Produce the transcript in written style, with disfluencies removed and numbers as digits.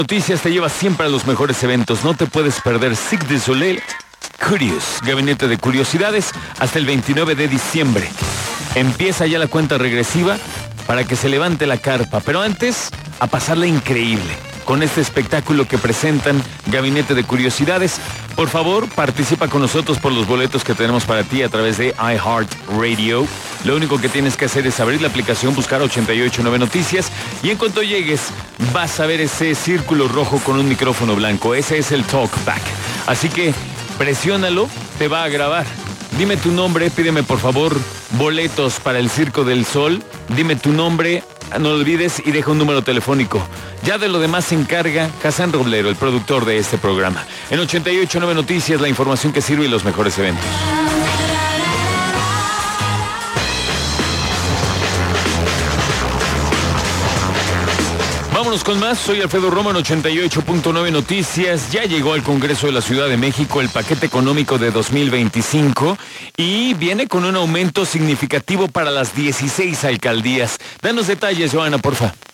Noticias te lleva siempre a los mejores eventos. No te puedes perder Cirque du Soleil Curious, Gabinete de Curiosidades, hasta el 29 de diciembre. Empieza ya la cuenta regresiva para que se levante la carpa, pero antes, a pasarla increíble con este espectáculo que presentan Gabinete de Curiosidades. Por favor, participa con nosotros por los boletos que tenemos para ti a través de iHeartRadio. Lo único que tienes que hacer es abrir la aplicación, buscar 889 Noticias, y en cuanto llegues vas a ver ese círculo rojo con un micrófono blanco. Ese es el Talkback. Así que presiónalo, te va a grabar. Dime tu nombre, pídeme por favor boletos para el Circo del Sol. Dime tu nombre, no lo olvides, y deja un número telefónico. Ya de lo demás se encarga Hassan Roblero, el productor de este programa. En 889 Noticias, la información que sirve y los mejores eventos. Vámonos con más. Soy Alfredo Romo en 88.9 Noticias. Ya llegó al Congreso de la Ciudad de México el paquete económico de 2025 y viene con un aumento significativo para las 16 alcaldías. Danos detalles, Joana, porfa.